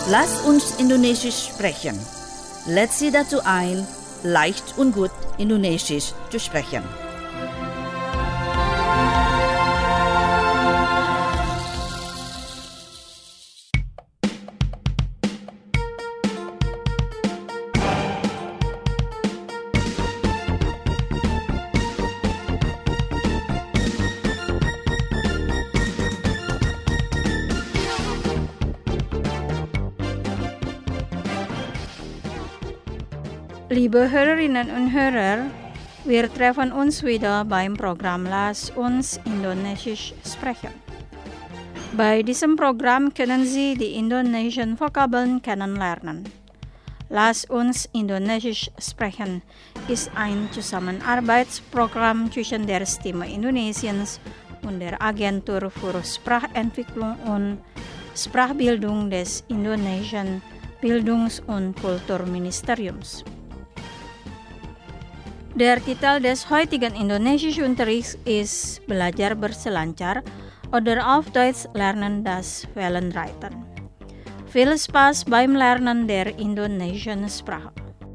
Lass uns Indonesisch sprechen. Let's sie dazu ein, leicht und gut Indonesisch zu sprechen. Liebe Hörerinnen und Hörer, wir treffen uns wieder beim Programm Lass uns Indonesisch sprechen. Bei diesem Programm können Sie die indonesischen Vokabeln kennenlernen. Lass uns Indonesisch sprechen ist ein Zusammenarbeitsprogramm zwischen der Stimme Indonesiens und der Agentur für Sprachentwicklung und Sprachbildung des Indonesischen Bildungs- und Kulturministeriums. Der Titel des heutigen Indonesischunterrichts ist Belajar berselancar oder auf Deutsch Lernen das Wellenreiten. Viel Spaß beim Lernen der indonesischen Sprache.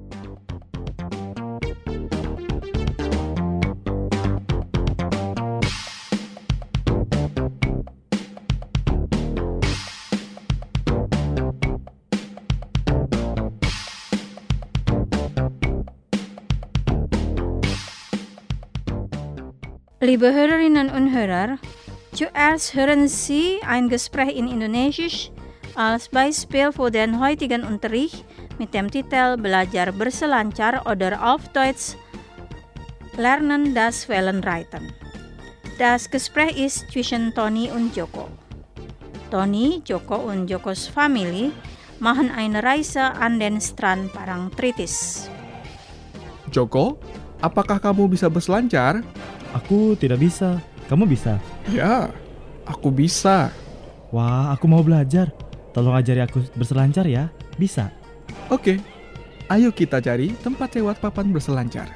Liebe Hörerinnen und Hörer, zuerst hören Sie ein Gespräch in Indonesisch als Beispiel für den heutigen Unterricht mit dem Titel Belajar berselancar oder auf Deutsch Lernen das Wellenreiten. Das Gespräch ist zwischen Tony und Joko. Tony, Joko und Jokos Familie machen eine Reise an den Strand Parangtritis. Joko, apakah kamu bisa berselancar? Aku tidak bisa. Kamu bisa? Ya, aku bisa. Wah, aku mau belajar. Tolong ajari aku berselancar ya. Bisa? Oke, ayo kita cari tempat lewat papan berselancar.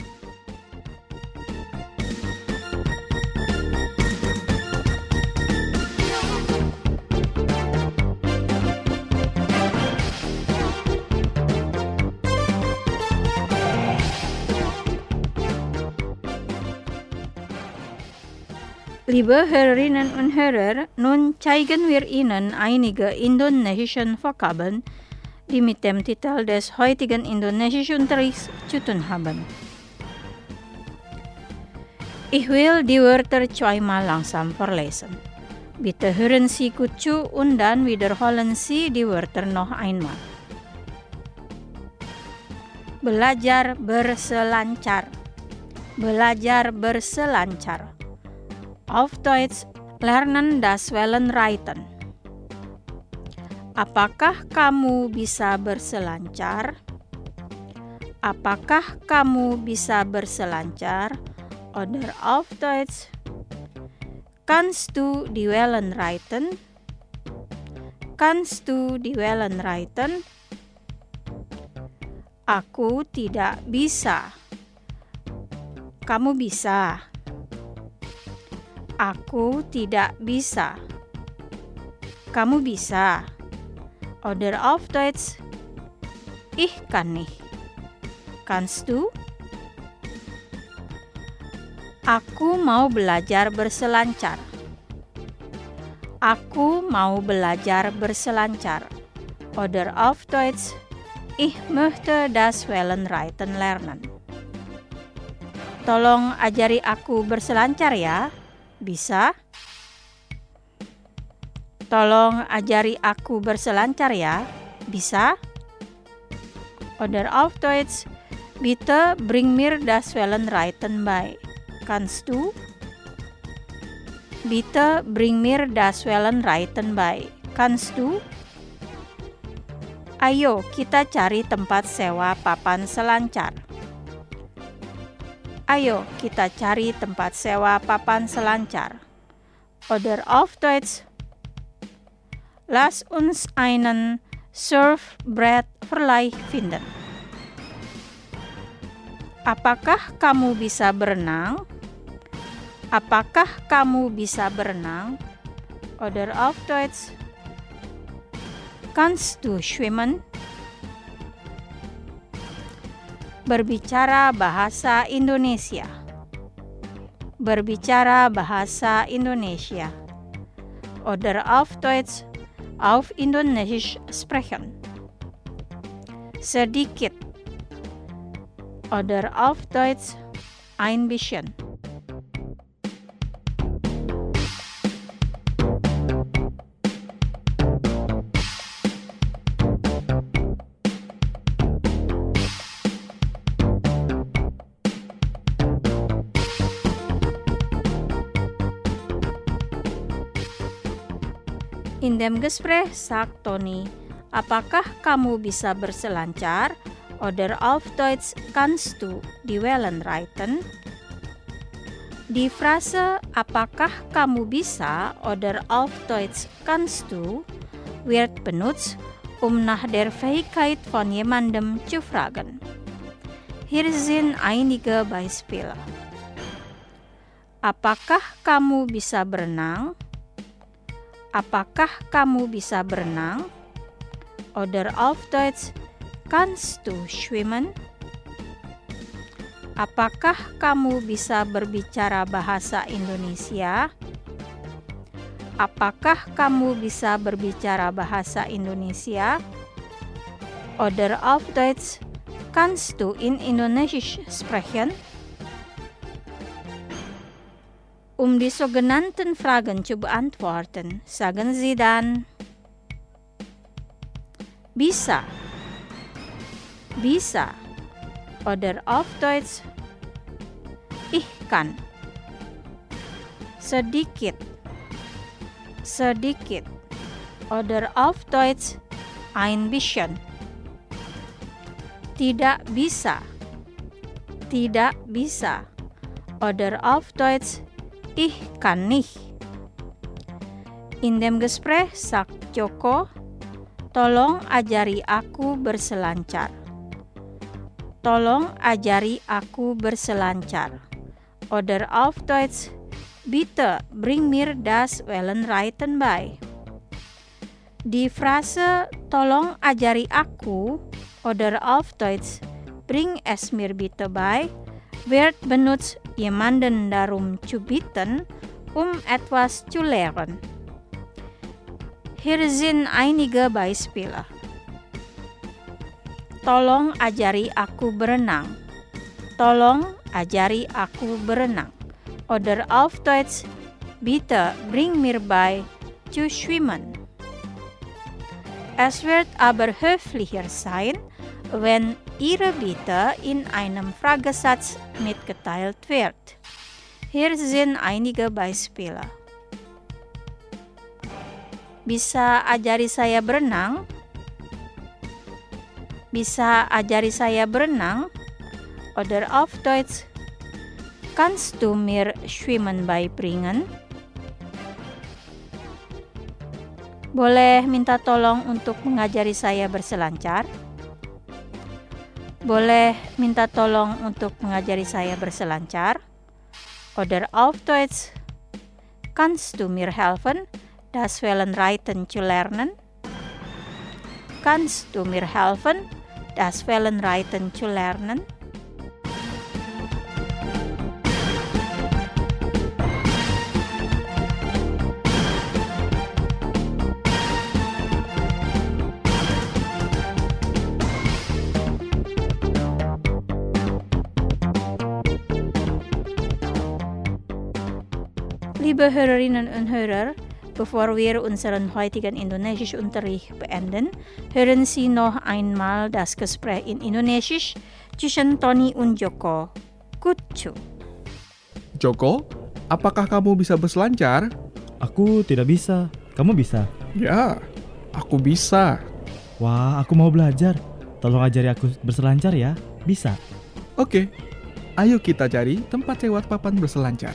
Liebe Hörerinnen und Hörer, nun zeigen wir Ihnen einige indonesischen Vokabeln, die mit dem Titel des heutigen Indonesischunterrichts zu tun haben. Ich will die Wörter zweimal langsam vorlesen. Bitte hören Sie gut zu und dann wiederholen Sie die Wörter noch einmal. Belajar berselancar. Belajar berselancar. Auf Deutsch Lernen das Wellenreiten. Apakah kamu bisa berselancar? Apakah kamu bisa berselancar? Oder auf Deutsch Kannst du die Wellen reiten? Kannst du die Wellen reiten? Aku tidak bisa. Kamu bisa. Aku tidak bisa. Kamu bisa. Oder auf Deutsch Ich kann nicht. Kannst du? Aku mau belajar berselancar. Aku mau belajar berselancar. Oder auf Deutsch Ich möchte das Wellenreiten lernen. Tolong ajari aku berselancar ya. Bisa? Tolong ajari aku berselancar ya. Bisa? Oder auf Deutsch Bitte bring mir das Wellenreiten bei. Kannst du? Bitte bring mir das Wellenreiten bei. Kannst du? Ayo kita cari tempat sewa papan selancar. Ayo kita cari tempat sewa papan selancar. Oder auf Deutsch Lass uns einen Surfbrettverleih finden. Apakah kamu bisa berenang? Apakah kamu bisa berenang? Oder auf Deutsch Kannst du schwimmen? Berbicara bahasa Indonesia. Berbicara bahasa Indonesia. Oder auf Deutsch, auf Indonesisch sprechen. Sedikit. Oder auf Deutsch, ein bisschen. In dem Gespräch sagt Toni, apakah kamu bisa berselancar? Oder auf Deutsch, kannst du die Wellen reiten? Die Phrase apakah kamu bisa oder auf Deutsch kannst du wird benutzt, nach der Fähigkeit von jemandem zu fragen. Hier sind einige Beispiele. Apakah kamu bisa berenang? Apakah kamu bisa berenang? Oder auf Deutsch, kannst du schwimmen? Apakah kamu bisa berbicara bahasa Indonesia? Apakah kamu bisa berbicara bahasa Indonesia? Oder auf Deutsch, kannst du in Indonesisch sprechen? Die sogenannten Fragen zu beantworten, sagen Sie dann bisa, bisa, oder auf Deutsch ich kann, sedikit, sedikit, oder auf Deutsch ein bisschen, tidak bisa, tidak bisa, oder auf Deutsch ich kann nicht. In dem Gespräch sagt Joko, tolong ajari aku berselancar. Tolong ajari aku berselancar. Oder auf Deutsch, bitte bring mir das Wellenreiten bei. Die Phrase tolong ajari aku oder auf Deutsch bring es mir bitte bei wird benutzt, jemanden darum zu bitten, etwas zu lernen. Hier sind einige Beispiele. Tolong ajari aku berenang. Tolong ajari aku berenang. Oder auf Deutsch, bitte bring mir bei zu schwimmen. Es wird aber höflicher sein, wenn Ihre Bitte in einem Fragesatz mitgeteilt wird. Hier sind einige Beispiele. Bisa ajari saya berenang? Bisa ajari saya berenang? Oder auf Deutsch, kannst du mir Schwimmen beibringen? Boleh minta tolong untuk mengajari saya berselancar? Boleh minta tolong untuk mengajari saya berselancar? Oder auf Deutsch, kannst du mir helfen, das Wellenreiten zu lernen? Kannst du mir helfen, das Wellenreiten zu lernen? Liebe Hörerinnen und Hörer, bevor wir unseren heutigen Indonesischunterricht beenden, hören Sie noch einmal das Gespräch in Indonesisch zwischen Toni und Joko. Gut zu. Joko, apakah kamu bisa berselancar? Aku tidak bisa. Kamu bisa? Ya, aku bisa. Wah, aku mau belajar. Tolong ajari aku berselancar ya. Bisa? Oke, ayo kita cari tempat lewat papan berselancar.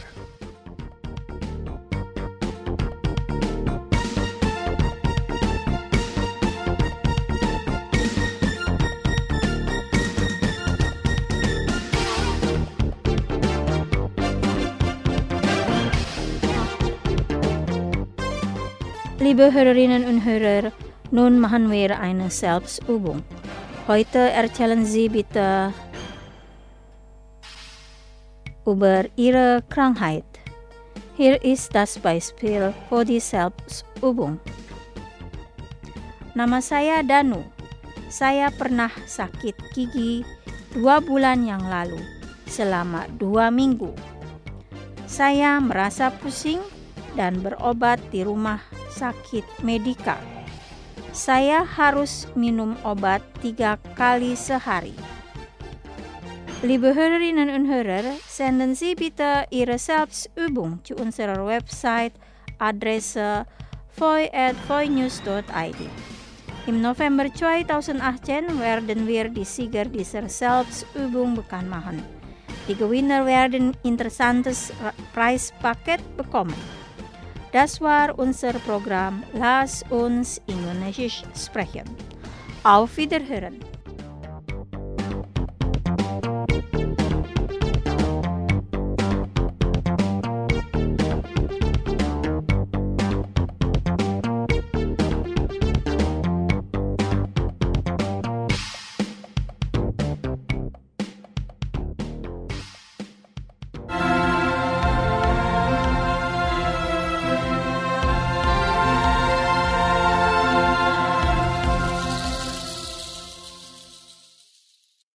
Liebe Hörerinnen und Hörer, Nun machen wir eine Selbstübung. Heute erzählen Sie bitte über Ihre Krankheit. Hier ist das Beispiel für die Selbstübung. Nama saya Danu. Saya pernah sakit gigi 2 bulan yang lalu, selama 2 minggu. Saya merasa pusing dan berobat di rumah sakit Medika. Saya harus minum obat 3 kali sehari. Liebe Hörerinnen und Hörer, senden Sie bitte Ihre Selbstübung zu unserer Website Adresse voi@voinews.id. Im November 2018 werden wir die Sieger dieser Selbstübung bekannt machen. Die Gewinner werden interessantes Preispaket bekommen. Das war unser Programm Lass uns Indonesisch sprechen. Auf Wiederhören!